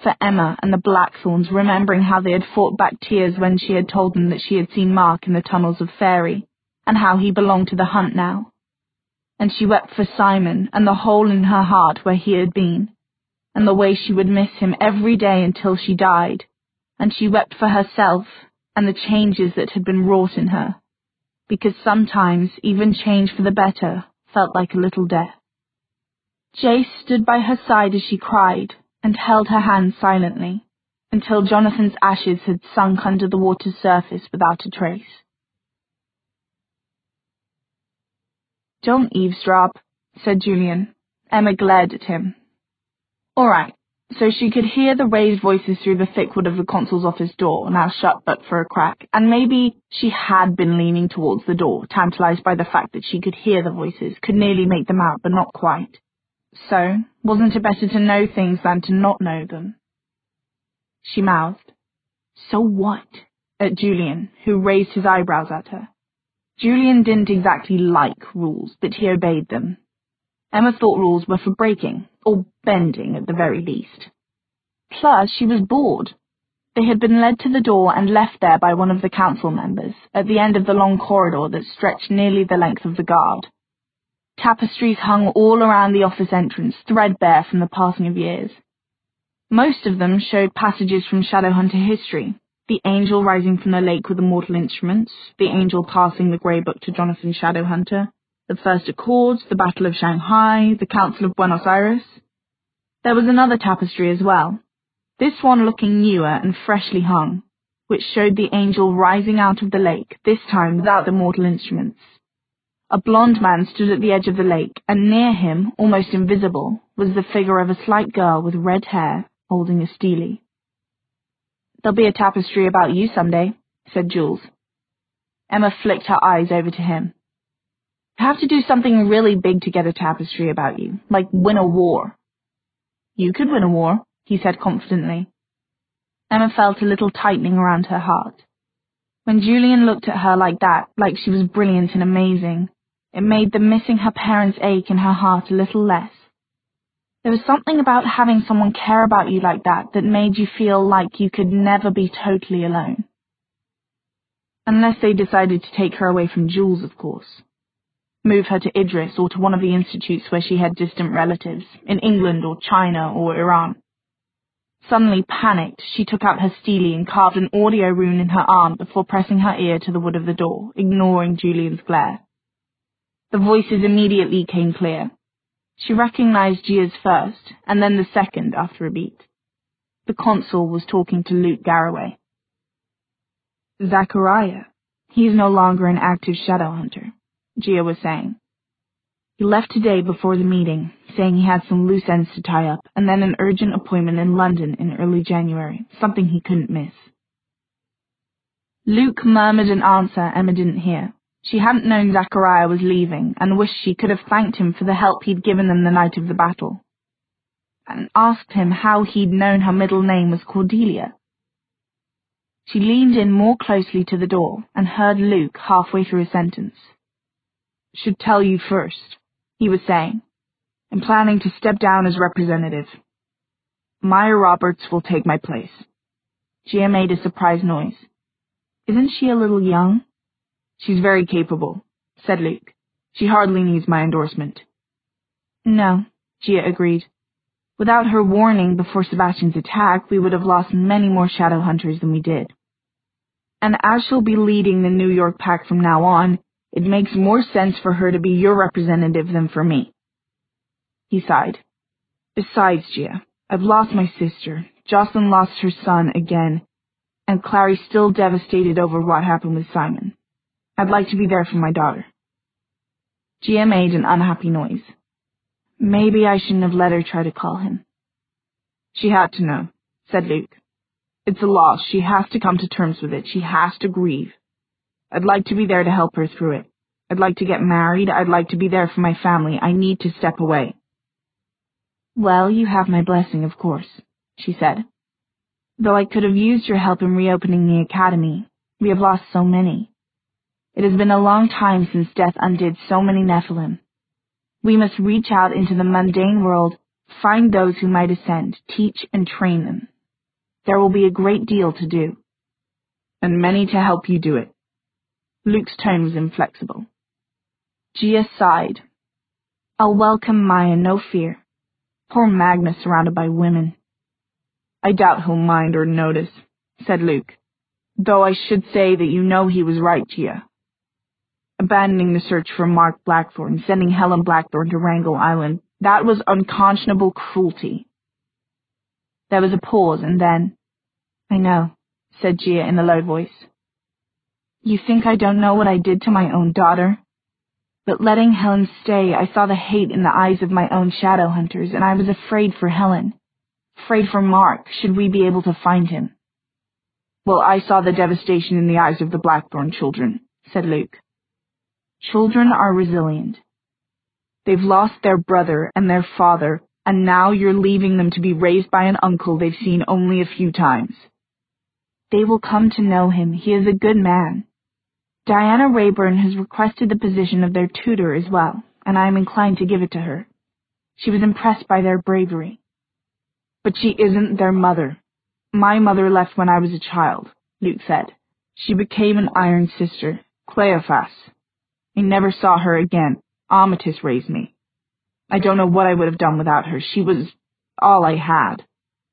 for Emma and the Blackthorns, remembering how they had fought back tears when she had told them that she had seen Mark in the tunnels of Fairy, and how he belonged to the hunt now. And she wept for Simon and the hole in her heart where he had been, and the way she would miss him every day until she died, and she wept for herself and the changes that had been wrought in her, because sometimes even change for the better felt like a little death. Jace stood by her side as she cried, and held her hand silently, until Jonathan's ashes had sunk under the water's surface without a trace. "Don't eavesdrop," said Julian. Emma glared at him. All right, so she could hear the raised voices through the thick wood of the consul's office door, now shut but for a crack, and maybe she had been leaning towards the door, tantalized by the fact that she could hear the voices, could nearly make them out, but not quite. So, wasn't it better to know things than to not know them? She mouthed, "So what?" at Julian, who raised his eyebrows at her. Julian didn't exactly like rules, but he obeyed them. Emma thought rules were for breaking, or bending at the very least. Plus, she was bored. They had been led to the door and left there by one of the council members, at the end of the long corridor that stretched nearly the length of the guard. Tapestries hung all around the office entrance, threadbare from the passing of years. Most of them showed passages from Shadowhunter history, the angel rising from the lake with immortal instruments, the angel passing the grey book to Jonathan Shadowhunter, the First Accords, the Battle of Shanghai, the Council of Buenos Aires. There was another tapestry as well, this one looking newer and freshly hung, which showed the angel rising out of the lake, this time without the mortal instruments. A blonde man stood at the edge of the lake, and near him, almost invisible, was the figure of a slight girl with red hair, holding a steely. "There'll be a tapestry about you someday," said Jules. Emma flicked her eyes over to him. "You have to do something really big to get a tapestry about you, like win a war." "You could win a war," he said confidently. Emma felt a little tightening around her heart. When Julian looked at her like that, like she was brilliant and amazing, it made the missing her parents' ache in her heart a little less. There was something about having someone care about you like that that made you feel like you could never be totally alone. Unless they decided to take her away from Jules, of course. Move her to Idris or to one of the institutes where she had distant relatives, in England or China or Iran. Suddenly panicked, she took out her steely and carved an audio rune in her arm before pressing her ear to the wood of the door, ignoring Julian's glare. The voices immediately came clear. She recognized Gia's first, and then the second after a beat. The consul was talking to Luke Garraway. "Zachariah. He's no longer an active Shadowhunter," Gia was saying. "He left today before the meeting, saying he had some loose ends to tie up, and then an urgent appointment in London in early January, something he couldn't miss." Luke murmured an answer Emma didn't hear. She hadn't known Zachariah was leaving, and wished she could have thanked him for the help he'd given them the night of the battle, and asked him how he'd known her middle name was Cordelia. She leaned in more closely to the door, and heard Luke halfway through a sentence. "Should tell you first," he was saying. "I'm planning to step down as representative. Maya Roberts will take my place." Gia made a surprised noise. "Isn't she a little young?" "She's very capable," said Luke. "She hardly needs my endorsement." "No," Gia agreed. "Without her warning before Sebastian's attack, we would have lost many more Shadowhunters than we did. And as she'll be leading the New York pack from now on, it makes more sense for her to be your representative than for me." He sighed. "Besides, Gia, I've lost my sister, Jocelyn lost her son again, and Clary's still devastated over what happened with Simon. I'd like to be there for my daughter." Gia made an unhappy noise. "Maybe I shouldn't have let her try to call him." "She had to know," said Luke. "It's a loss. She has to come to terms with it. She has to grieve. I'd like to be there to help her through it. I'd like to get married. I'd like to be there for my family. I need to step away." "Well, you have my blessing, of course," she said. "Though I could have used your help in reopening the academy. We have lost so many. It has been a long time since death undid so many Nephilim. We must reach out into the mundane world, find those who might ascend, teach and train them, There will be a great deal to do. And many to help you do it. Luke's tone was inflexible. Gia sighed. I'll welcome Maya, no fear. Poor Magnus surrounded by women. I doubt he'll mind or notice, said Luke. Though I should say that you know he was right, Gia. Abandoning the search for Mark Blackthorne, sending Helen Blackthorne to Wrangel Island, that was unconscionable cruelty. There was a pause, and then, I know, said Gia in a low voice. You think I don't know what I did to my own daughter? But letting Helen stay, I saw the hate in the eyes of my own shadow hunters, and I was afraid for Helen. Afraid for Mark, should we be able to find him. Well, I saw the devastation in the eyes of the Blackthorne children, said Luke. Children are resilient. They've lost their brother and their father, and now you're leaving them to be raised by an uncle they've seen only a few times. They will come to know him. He is a good man. Diana Rayburn has requested the position of their tutor as well, and I am inclined to give it to her. She was impressed by their bravery. But she isn't their mother. My mother left when I was a child, Luke said. She became an iron sister, Cleophas. I never saw her again. Amatis raised me. I don't know what I would have done without her. She was all I had.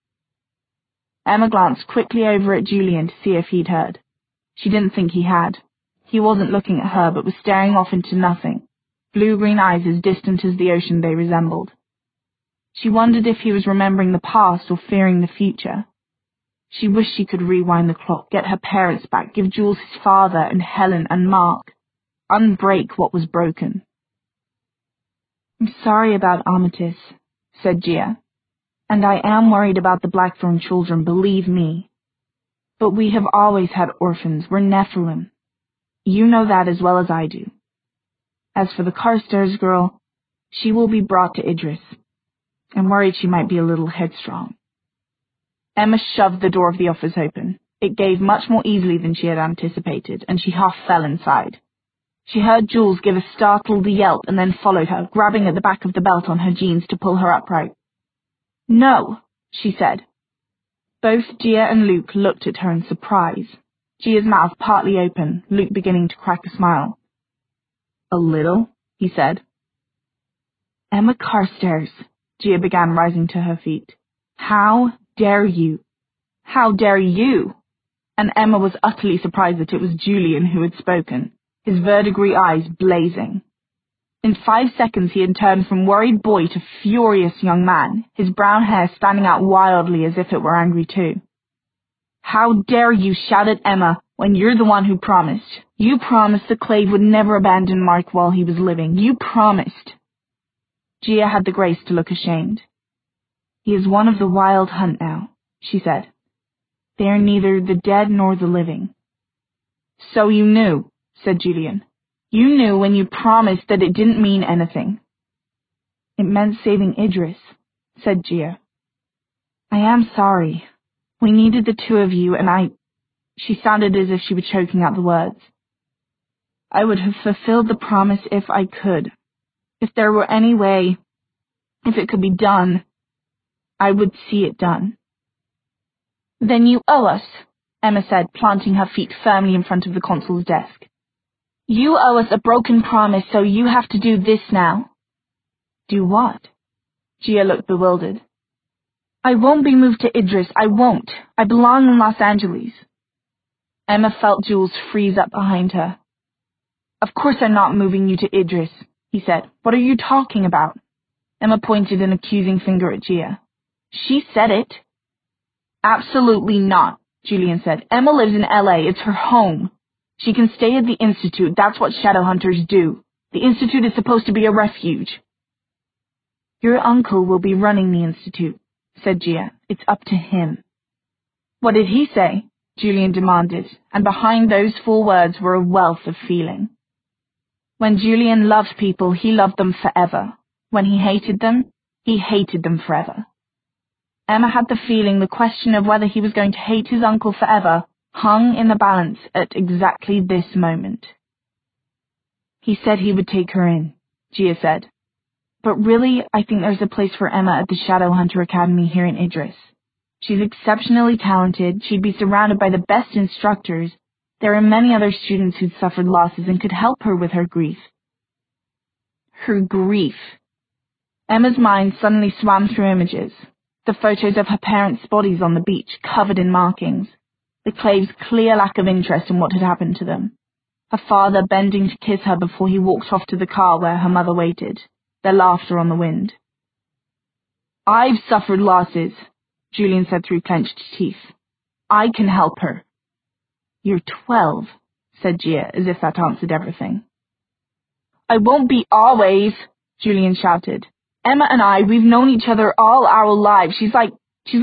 Emma glanced quickly over at Julian to see if he'd heard. She didn't think he had. He wasn't looking at her, but was staring off into nothing, blue-green eyes as distant as the ocean they resembled. She wondered if he was remembering the past or fearing the future. She wished she could rewind the clock, get her parents back, give Jules his father and Helen and Mark, unbreak what was broken. I'm sorry about Amatis, said Gia, and I am worried about the Blackthorne children, believe me. But we have always had orphans. We're Nephilim. You know that as well as I do. As for the Carstairs girl, she will be brought to Idris. I'm worried she might be a little headstrong. Emma shoved the door of the office open. It gave much more easily than she had anticipated, and she half fell inside. She heard Jules give a startled yelp and then followed her, grabbing at the back of the belt on her jeans to pull her upright. No, she said. Both Gia and Luke looked at her in surprise. Gia's mouth partly open, Luke beginning to crack a smile. A little, he said. Emma Carstairs, Gia began, rising to her feet. How dare you? How dare you? And Emma was utterly surprised that it was Julian who had spoken, his verdigris eyes blazing. In 5 seconds he had turned from worried boy to furious young man, his brown hair standing out wildly as if it were angry too. How dare you, shouted Emma, when you're the one who promised. You promised the Clave would never abandon Mark while he was living. You promised. Gia had the grace to look ashamed. He is one of the wild hunt now, she said. They are neither the dead nor the living. So you knew, said Julian. You knew when you promised that it didn't mean anything. It meant saving Idris, said Gia. I am sorry. We needed the two of you, and She sounded as if she were choking out the words. I would have fulfilled the promise if I could. If there were any way, if it could be done, I would see it done. Then you owe us, Emma said, planting her feet firmly in front of the consul's desk. You owe us a broken promise, so you have to do this now. Do what? Gia looked bewildered. I won't be moved to Idris. I won't. I belong in Los Angeles. Emma felt Jules freeze up behind her. Of course I'm not moving you to Idris, he said. What are you talking about? Emma pointed an accusing finger at Gia. She said it. Absolutely not, Julian said. Emma lives in L.A. It's her home. She can stay at the Institute. That's what shadow hunters do. The Institute is supposed to be a refuge. Your uncle will be running the Institute, said Gia. It's up to him. What did he say? Julian demanded, and behind those 4 words were a wealth of feeling. When Julian loved people, he loved them forever. When he hated them forever. Emma had the feeling the question of whether he was going to hate his uncle forever hung in the balance at exactly this moment. He said he would take her in, Gia said. But really, I think there's a place for Emma at the Shadowhunter Academy here in Idris. She's exceptionally talented. She'd be surrounded by the best instructors. There are many other students who'd suffered losses and could help her with her grief. Her grief. Emma's mind suddenly swam through images. The photos of her parents' bodies on the beach, covered in markings. The Claves' clear lack of interest in what had happened to them. Her father bending to kiss her before he walked off to the car where her mother waited, their laughter on the wind. "I've suffered losses," Julian said through clenched teeth. "I can help her." "You're 12, said Gia, as if that answered everything. "I won't be always," Julian shouted. "Emma and I, we've known each other all our lives. She's like...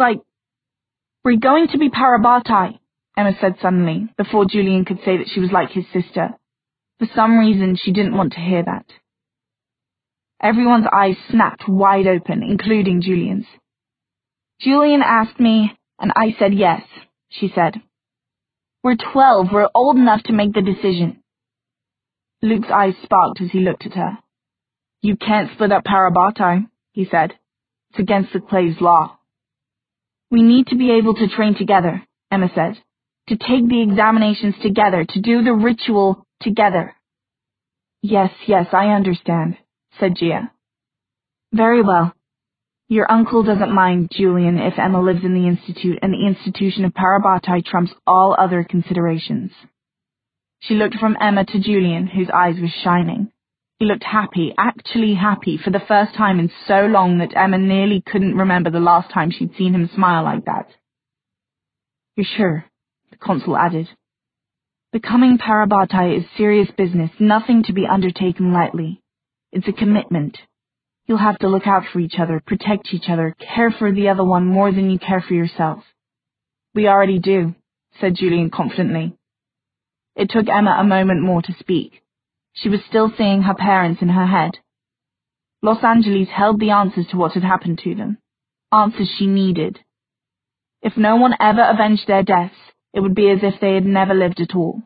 We're going to be Parabatai," Emma said suddenly, before Julian could say that she was like his sister. For some reason, she didn't want to hear that. Everyone's eyes snapped wide open, including Julian's. "Julian asked me, and I said yes," she said. "We're 12. We're old enough to make the decision." Luke's eyes sparked as he looked at her. "You can't split up Parabatai," he said. "It's against the Claves' law." "We need to be able to train together," Emma said. "To take the examinations together, to do the ritual together." Yes, I understand," said Gia. "Very well. Your uncle doesn't mind, Julian, if Emma lives in the Institute, and the institution of Parabatai trumps all other considerations." She looked from Emma to Julian, whose eyes were shining. He looked happy, actually happy, for the first time in so long that Emma nearly couldn't remember the last time she'd seen him smile like that. "You're sure?" the consul added. "Becoming Parabatai is serious business, nothing to be undertaken lightly. It's a commitment. You'll have to look out for each other, protect each other, care for the other one more than you care for yourself." "We already do," said Julian confidently. It took Emma a moment more to speak. She was still seeing her parents in her head. Los Angeles held the answers to what had happened to them. Answers she needed. If no one ever avenged their deaths, it would be as if they had never lived at all.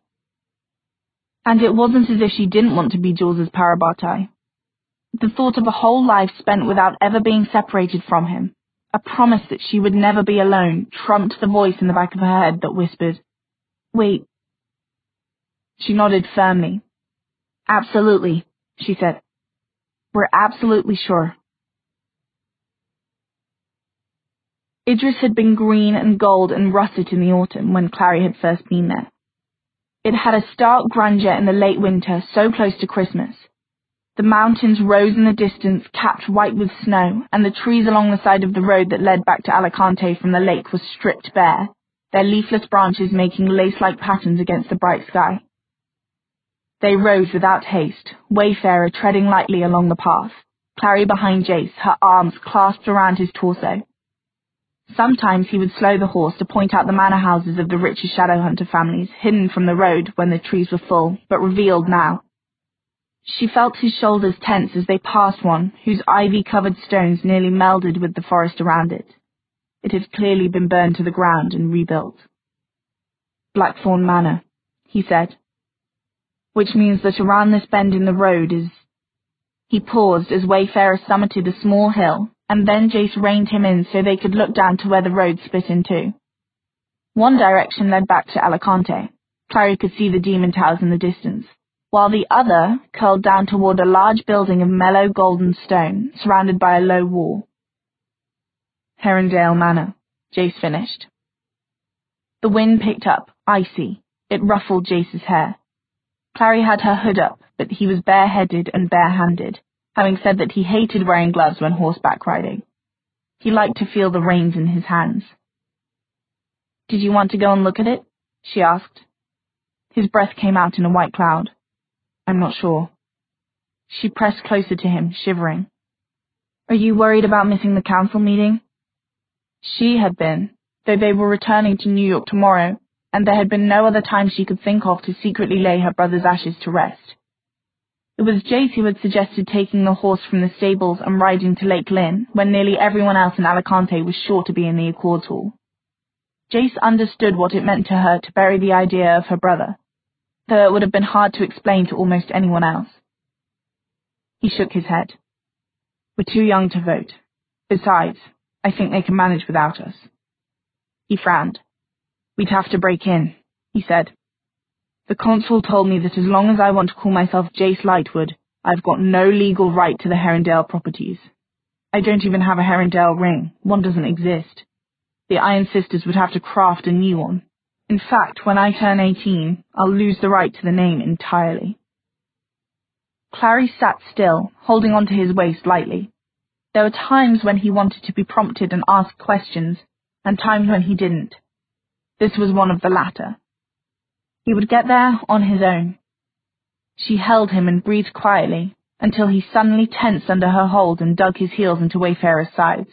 And it wasn't as if she didn't want to be Jules's Parabatai. The thought of a whole life spent without ever being separated from him, a promise that she would never be alone, trumped the voice in the back of her head that whispered, "Wait." She nodded firmly. "Absolutely," she said. "We're absolutely sure." Idris had been green and gold and russet in the autumn when Clary had first been there. It had a stark grandeur in the late winter, so close to Christmas. The mountains rose in the distance, capped white with snow, and the trees along the side of the road that led back to Alicante from the lake were stripped bare, their leafless branches making lace-like patterns against the bright sky. They rode without haste, Wayfarer treading lightly along the path, Clary behind Jace, her arms clasped around his torso. Sometimes he would slow the horse to point out the manor houses of the richer Shadowhunter families, hidden from the road when the trees were full, but revealed now. She felt his shoulders tense as they passed one whose ivy-covered stones nearly melded with the forest around it. It had clearly been burned to the ground and rebuilt. "Blackthorn Manor," he said. "Which means that around this bend in the road is..." He paused as Wayfarer summited a small hill, and then Jace reined him in so they could look down to where the road split in two. One direction led back to Alicante. Clary could see the demon towers in the distance, while the other curled down toward a large building of mellow golden stone, surrounded by a low wall. "Herondale Manor," Jace finished. The wind picked up, icy. It ruffled Jace's hair. Clary had her hood up, but he was bareheaded and barehanded, having said that he hated wearing gloves when horseback riding. He liked to feel the reins in his hands. "Did you want to go and look at it?" she asked. His breath came out in a white cloud. "I'm not sure." She pressed closer to him, shivering. "Are you worried about missing the council meeting?" She had been, though they were returning to New York tomorrow, and there had been no other time she could think of to secretly lay her brother's ashes to rest. It was Jace who had suggested taking the horse from the stables and riding to Lake Lynn, when nearly everyone else in Alicante was sure to be in the Accords Hall. Jace understood what it meant to her to bury the idea of her brother, though it would have been hard to explain to almost anyone else. He shook his head. "We're too young to vote. Besides, I think they can manage without us." He frowned. We'd have to break in, he said. The consul told me that as long as I want to call myself Jace Lightwood, I've got no legal right to the Herondale properties. I don't even have a Herondale ring. One doesn't exist. The Iron Sisters would have to craft a new one. In fact, when I turn 18, I'll lose the right to the name entirely. Clary sat still, holding onto his waist lightly. There were times when he wanted to be prompted and ask questions, and times when he didn't. This was one of the latter. He would get there on his own. She held him and breathed quietly, until he suddenly tensed under her hold and dug his heels into Wayfarer's sides.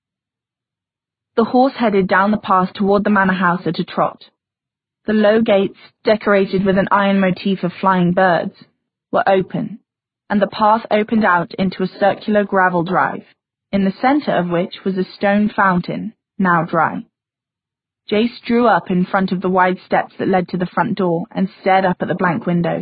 The horse headed down the path toward the manor house at a trot. The low gates, decorated with an iron motif of flying birds, were open, and the path opened out into a circular gravel drive, in the center of which was a stone fountain, now dry. Jace drew up in front of the wide steps that led to the front door and stared up at the blank windows.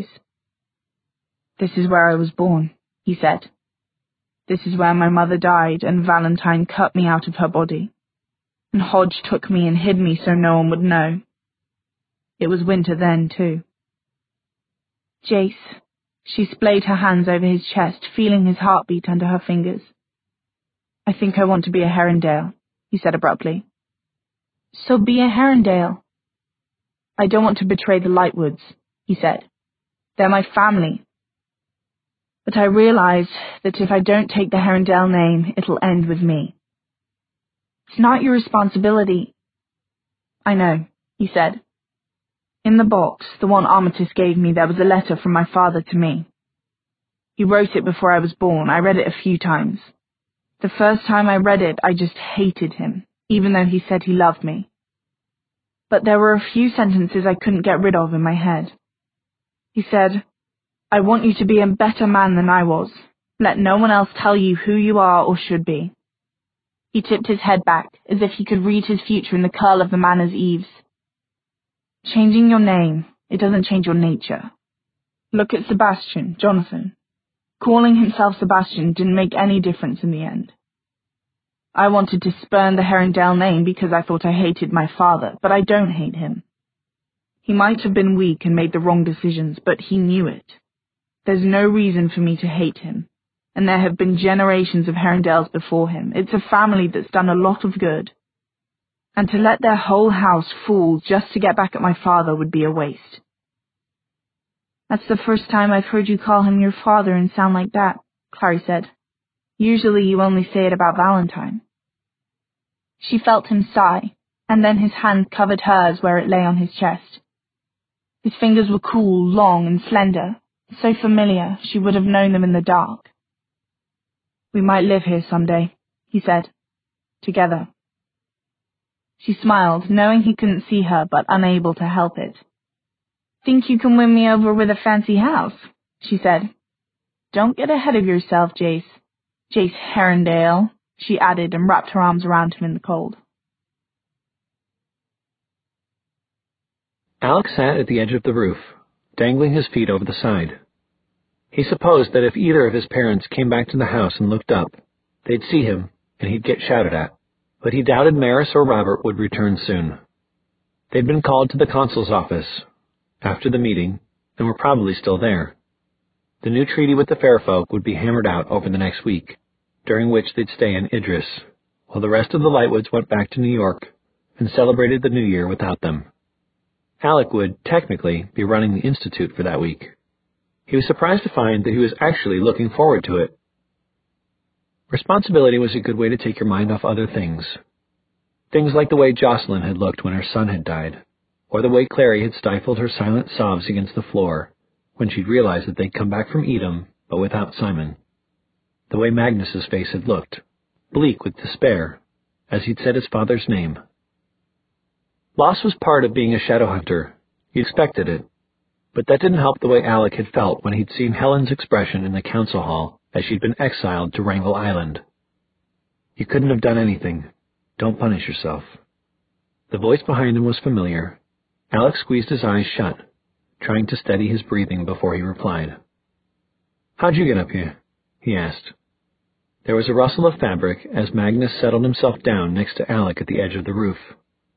This is where I was born, he said. This is where my mother died and Valentine cut me out of her body. And Hodge took me and hid me so no one would know. It was winter then, too. Jace, she splayed her hands over his chest, feeling his heartbeat under her fingers. I think I want to be a Herondale, he said abruptly. So be a Herondale. I don't want to betray the Lightwoods, he said. They're my family. But I realize that if I don't take the Herondale name, it'll end with me. It's not your responsibility. I know, he said. In the box, the one Armistice gave me, there was a letter from my father to me. He wrote it before I was born. I read it a few times. The first time I read it, I just hated him, even though he said he loved me. But there were a few sentences I couldn't get rid of in my head. He said, I want you to be a better man than I was. Let no one else tell you who you are or should be. He tipped his head back, as if he could read his future in the curl of the manor's eaves. Changing your name, it doesn't change your nature. Look at Sebastian, Jonathan. Calling himself Sebastian didn't make any difference in the end. I wanted to spurn the Herondale name because I thought I hated my father, but I don't hate him. He might have been weak and made the wrong decisions, but he knew it. There's no reason for me to hate him, and there have been generations of Herondales before him. It's a family that's done a lot of good. And to let their whole house fall just to get back at my father would be a waste. That's the first time I've heard you call him your father and sound like that, Clary said. Usually you only say it about Valentine. She felt him sigh, and then his hand covered hers where it lay on his chest. His fingers were cool, long, and slender, so familiar she would have known them in the dark. We might live here someday, he said. Together. She smiled, knowing he couldn't see her, but unable to help it. Think you can win me over with a fancy house, she said. Don't get ahead of yourself, Jace. Jace Herondale, she added and wrapped her arms around him in the cold. Alec sat at the edge of the roof, dangling his feet over the side. He supposed that if either of his parents came back to the house and looked up, they'd see him, and he'd get shouted at. But he doubted Maris or Robert would return soon. They'd been called to the consul's office after the meeting, and were probably still there. The new treaty with the Fairfolk would be hammered out over the next week, during which they'd stay in Idris, while the rest of the Lightwoods went back to New York and celebrated the New Year without them. Alec would, technically, be running the Institute for that week. He was surprised to find that he was actually looking forward to it. Responsibility was a good way to take your mind off other things. Things like the way Jocelyn had looked when her son had died, or the way Clary had stifled her silent sobs against the floor when she'd realized that they'd come back from Edom, but without Simon. The way Magnus's face had looked, bleak with despair, as he'd said his father's name. Loss was part of being a shadow hunter. He expected it. But that didn't help the way Alec had felt when he'd seen Helen's expression in the council hall as she'd been exiled to Wrangel Island. You couldn't have done anything. Don't punish yourself. The voice behind him was familiar. Alec squeezed his eyes shut, trying to steady his breathing before he replied. How'd you get up here? He asked. There was a rustle of fabric as Magnus settled himself down next to Alec at the edge of the roof.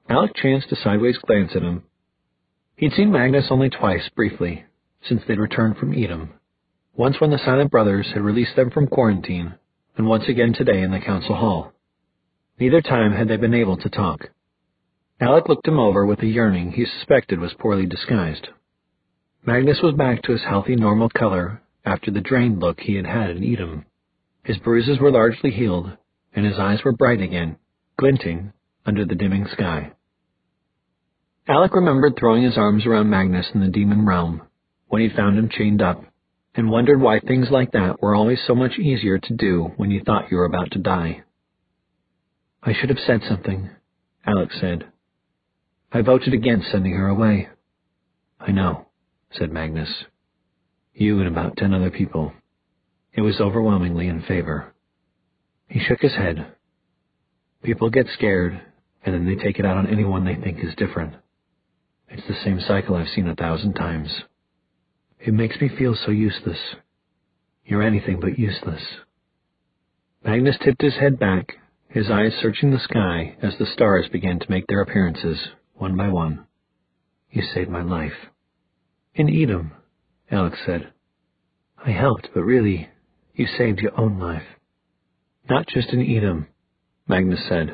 Alec chanced a sideways glance at him. He'd seen Magnus only twice, briefly, since they'd returned from Edom. Once when the Silent Brothers had released them from quarantine, and once again today in the council hall. Neither time had they been able to talk. Alec looked him over with a yearning he suspected was poorly disguised. Magnus was back to his healthy, normal color after the drained look he had had in Edom. His bruises were largely healed, and his eyes were bright again, glinting under the dimming sky. Alec remembered throwing his arms around Magnus in the demon realm when he'd found him chained up, and wondered why things like that were always so much easier to do when you thought you were about to die. "I should have said something," Alec said. "I voted against sending her away." "I know," said Magnus. "You and about 10 other people. It was overwhelmingly in favor." He shook his head. "People get scared, and then they take it out on anyone they think is different. It's the same cycle I've seen 1,000 times. It makes me feel so useless. You're anything but useless." Magnus tipped his head back, his eyes searching the sky as the stars began to make their appearances, one by one. "You saved my life." "In Edom," Alec said. "I helped, but really, you saved your own life." "Not just in Edom," Magnus said.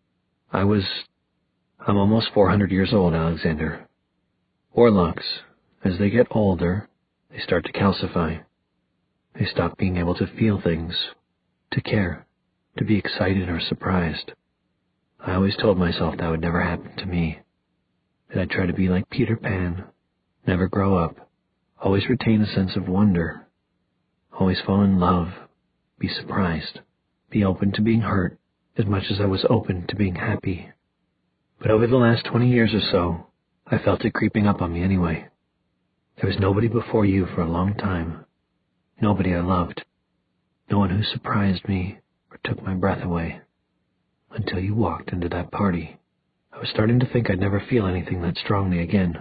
I'm almost 400 years old, Alexander. Warlocks, as they get older, they start to calcify. They stop being able to feel things, to care, to be excited or surprised. I always told myself that would never happen to me, that I'd try to be like Peter Pan, never grow up, always retain a sense of wonder, always fall in love, be surprised, be open to being hurt as much as I was open to being happy. But over the last 20 years or so, I felt it creeping up on me anyway. There was nobody before you for a long time. Nobody I loved. No one who surprised me or took my breath away. Until you walked into that party. I was starting to think I'd never feel anything that strongly again.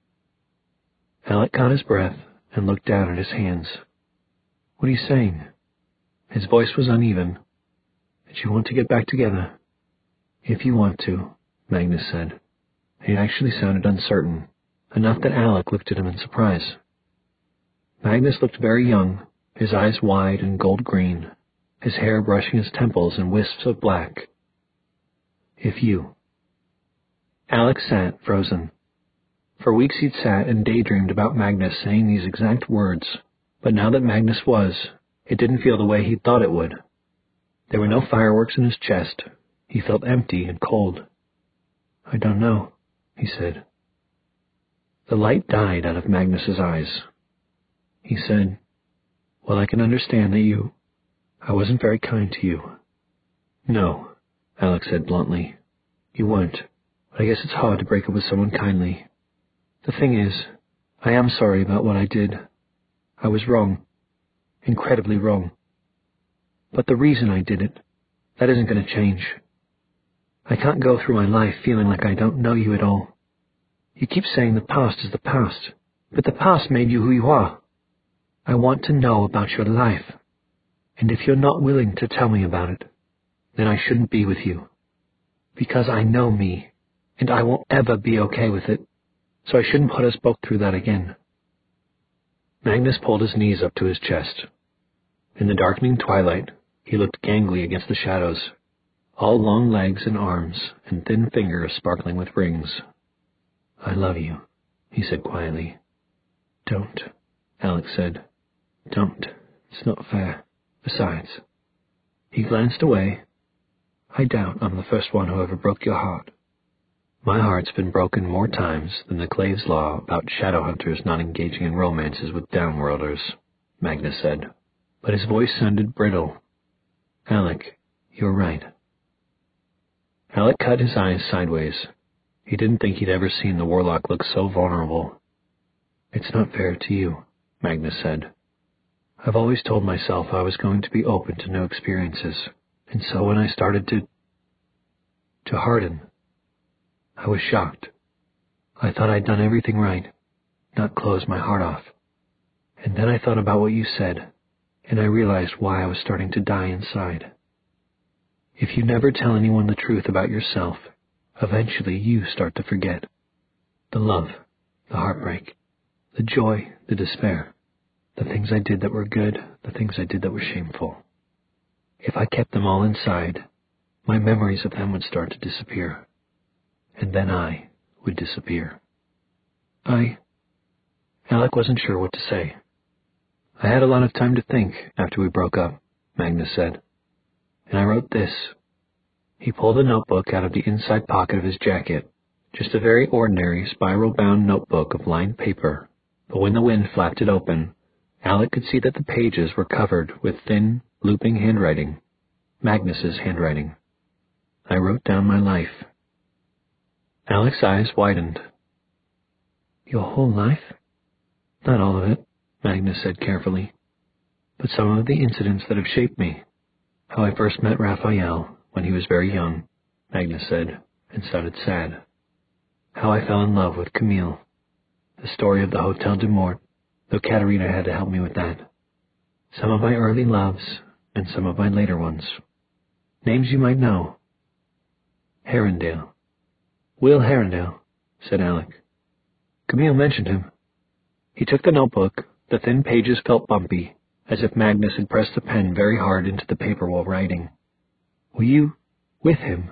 Alec caught his breath and looked down at his hands. "What are you saying?" His voice was uneven. "Did you want to get back together?" "If you want to," Magnus said. He actually sounded uncertain, enough that Alec looked at him in surprise. Magnus looked very young, his eyes wide and gold-green, his hair brushing his temples in wisps of black. "If you." Alec sat, frozen. For weeks he'd sat and daydreamed about Magnus saying these exact words, but now that Magnus was, it didn't feel the way he'd thought it would. There were no fireworks in his chest. He felt empty and cold. "I don't know," he said. The light died out of Magnus's eyes. He said, "Well, I can understand that I wasn't very kind to you." "No," Alec said bluntly. "You weren't, but I guess it's hard to break up with someone kindly. The thing is, I am sorry about what I did. I was wrong. Incredibly wrong. But the reason I did it, that isn't going to change. I can't go through my life feeling like I don't know you at all. You keep saying the past is the past, but the past made you who you are. I want to know about your life, and if you're not willing to tell me about it, then I shouldn't be with you. Because I know me, and I won't ever be okay with it, so I shouldn't put us both through that again." Magnus pulled his knees up to his chest. In the darkening twilight, he looked gangly against the shadows, all long legs and arms and thin fingers sparkling with rings. "I love you," he said quietly. "Don't," Alec said. "Don't. It's not fair. Besides." He glanced away. "I doubt I'm the first one who ever broke your heart." "My heart's been broken more times than the Claves law about shadow hunters not engaging in romances with downworlders," Magnus said, but his voice sounded brittle. "Alec, you're right." Alec cut his eyes sideways. He didn't think he'd ever seen the warlock look so vulnerable. "It's not fair to you," Magnus said. "I've always told myself I was going to be open to new experiences, and so when I started to harden, I was shocked. I thought I'd done everything right, not closed my heart off. And then I thought about what you said, and I realized why I was starting to die inside. If you never tell anyone the truth about yourself, Eventually you start to forget. The love, the heartbreak, the joy, the despair, the things I did that were good, the things I did that were shameful. If I kept them all inside, my memories of them would start to disappear. And then I would disappear. Alec wasn't sure what to say. I had a lot of time to think after we broke up, Magnus said. And I wrote this. He pulled a notebook out of the inside pocket of his jacket, just a very ordinary spiral-bound notebook of lined paper, but when the wind flapped it open, Alec could see that the pages were covered with thin, looping handwriting, Magnus's handwriting. I wrote down my life. Alec's eyes widened. Your whole life? Not all of it, Magnus said carefully, but some of the incidents that have shaped me. How I first met Raphael when he was very young, Magnus said, and sounded sad. How I fell in love with Camille. The story of the Hotel de Mort, though Katerina had to help me with that. Some of my early loves, and some of my later ones. Names you might know. Herondale. Will Herondale, said Alec. Camille mentioned him. He took the notebook. The thin pages felt bumpy, as if Magnus had pressed the pen very hard into the paper while writing. Were you with him?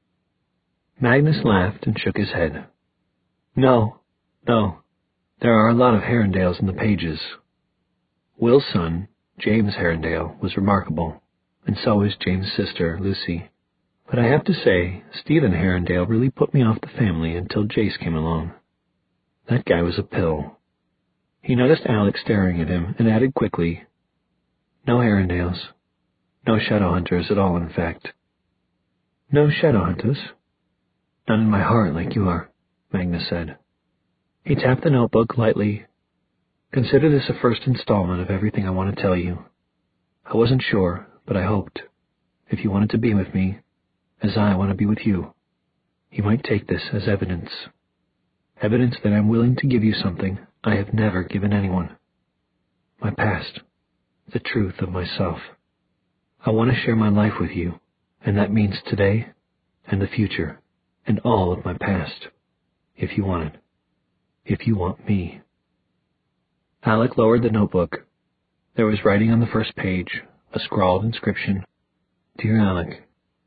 Magnus laughed and shook his head. No. There are a lot of Herondales in the pages. Will's son, James Herondale, was remarkable, and so was James' sister, Lucy. But I have to say, Stephen Herondale really put me off the family until Jace came along. That guy was a pill. He noticed Alec staring at him and added quickly, No Herondales. No Shadowhunters at all, in fact. No Shadowhunters? None in my heart like you are, Magnus said. He tapped the notebook lightly. Consider this a first installment of everything I want to tell you. I wasn't sure, but I hoped, if you wanted to be with me, as I want to be with you, you might take this as evidence. Evidence that I'm willing to give you something I have never given anyone. My past. The truth of myself. I want to share my life with you, and that means today and the future and all of my past, if you want it. If you want me. Alec lowered the notebook. There was writing on the first page, a scrawled inscription, Dear Alec.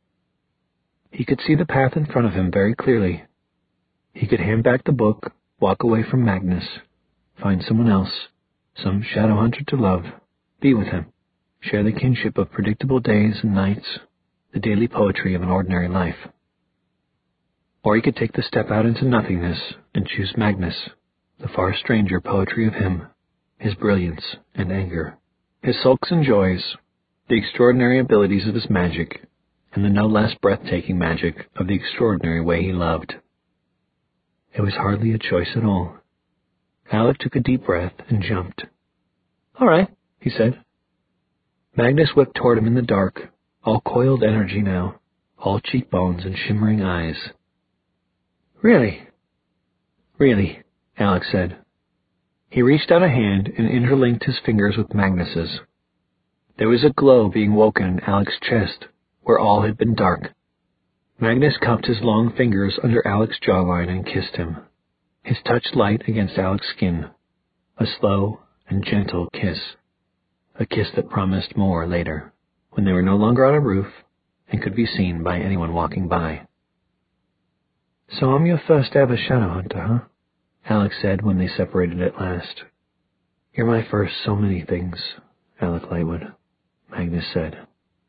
He could see the path in front of him very clearly. He could hand back the book, walk away from Magnus, find someone else, some Shadowhunter to love, be with him, share the kinship of predictable days and nights, the daily poetry of an ordinary life. Or he could take the step out into nothingness and choose Magnus, the far stranger poetry of him, his brilliance and anger, his sulks and joys, the extraordinary abilities of his magic, and the no less breathtaking magic of the extraordinary way he loved. It was hardly a choice at all. Alec took a deep breath and jumped. All right, he said. Magnus whipped toward him in the dark, all coiled energy now, all cheekbones and shimmering eyes. Really? Really, Alec said. He reached out a hand and interlinked his fingers with Magnus's. There was a glow being woken in Alec's chest, where all had been dark. Magnus cupped his long fingers under Alec's jawline and kissed him, his touch light against Alec's skin, a slow and gentle kiss, a kiss that promised more later, when they were no longer on a roof and could be seen by anyone walking by. So I'm your first ever Shadowhunter, huh? Alec said when they separated at last. You're my first so many things, Alec Lightwood, Magnus said.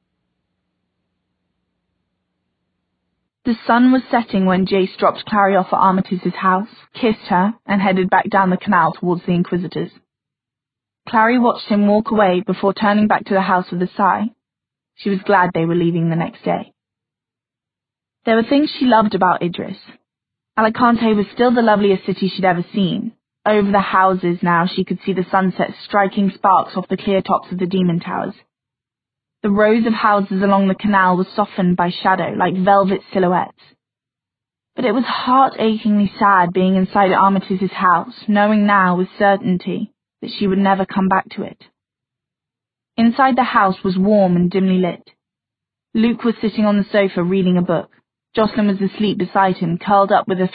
The sun was setting when Jace dropped Clary off at Armitage's house, kissed her, and headed back down the canal towards the Inquisitors. Clary watched him walk away before turning back to the house with a sigh. She was glad they were leaving the next day. There were things she loved about Idris. Alicante was still the loveliest city she'd ever seen. Over the houses now she could see the sunset striking sparks off the clear tops of the demon towers. The rows of houses along the canal were softened by shadow like velvet silhouettes. But it was heart-achingly sad being inside Armitage's house, knowing now with certainty that she would never come back to it. Inside the house was warm and dimly lit. Luke was sitting on the sofa reading a book, Jocelyn was asleep beside him, curled up with a